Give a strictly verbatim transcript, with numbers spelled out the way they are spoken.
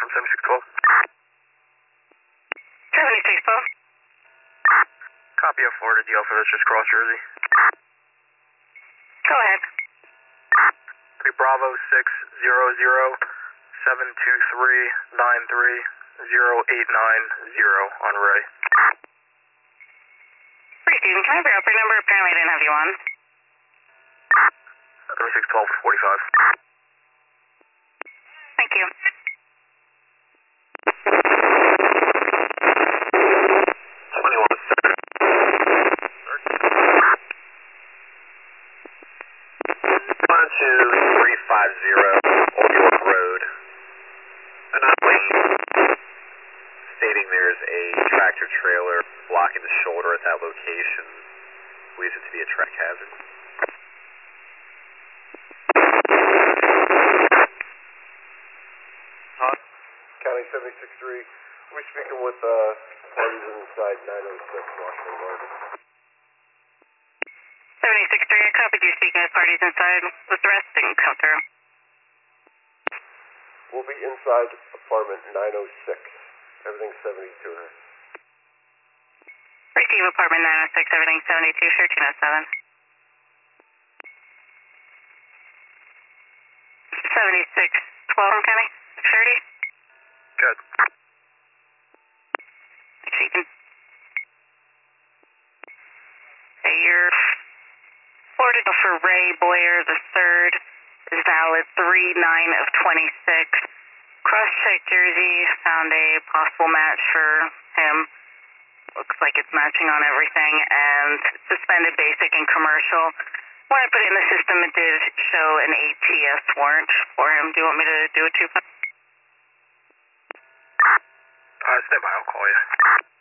from seventy-six twelve. seventy-six twelve. Copy of Florida D L for this, just cross Jersey. Go ahead. Bravo six zero zero seven two three nine three zero eight nine zero on Ray. Pretty Steven, can I have your upper number? Apparently I didn't have you on. seventy-six twelve forty-five. Thank you. twenty-one. one two three five zero Old York Road. Anomaly stating there's a tractor trailer blocking the shoulder at that location. Believes it to be a track hazard. County seventy-six three. We're speaking with uh, parties inside nine oh six Washington Road. seventy-six three, I copied you speaking with parties inside. Was the rest didn't come through? We'll be inside apartment nine oh six. Everything's seventy-two here. Receive apartment nine oh six, everything seventy-two, thirteen oh seven. seventy-six twelve, County, thirty. Good. Actually, you can... Okay, your Florida for Ray Boyer the third is valid three nine of twenty-six. Cross-check Jersey, found a possible match for him. Looks like it's matching on everything, and suspended basic and commercial. When I put it in the system, it did show an A T S warrant for him. Do you want me to do it too? Uh, stand by, I'll call you.